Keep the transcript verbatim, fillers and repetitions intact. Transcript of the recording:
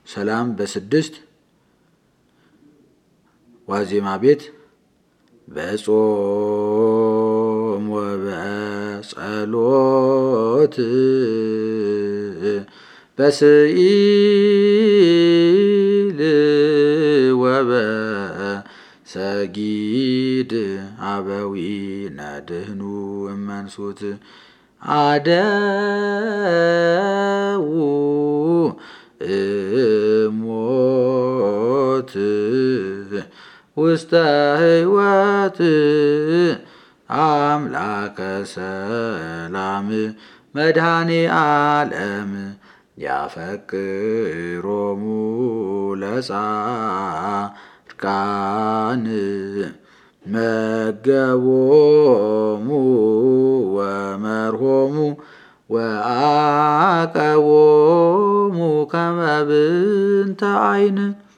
ሰላም በስድስት ዋዜማ ቤት በጾም ወበጸሎት በስኢል ወበሰጊድ አበዊነ ድህኑ እመንሱት አደው እሞት ውስተ ሕይወት አምላከ ሰላም መድኃኔ ዓለም ያፈቅሮሙ ለጻድቃን መገቦሙ ወመርሆሙ ወአቀቦሙ ከመ ብንተ ዓይን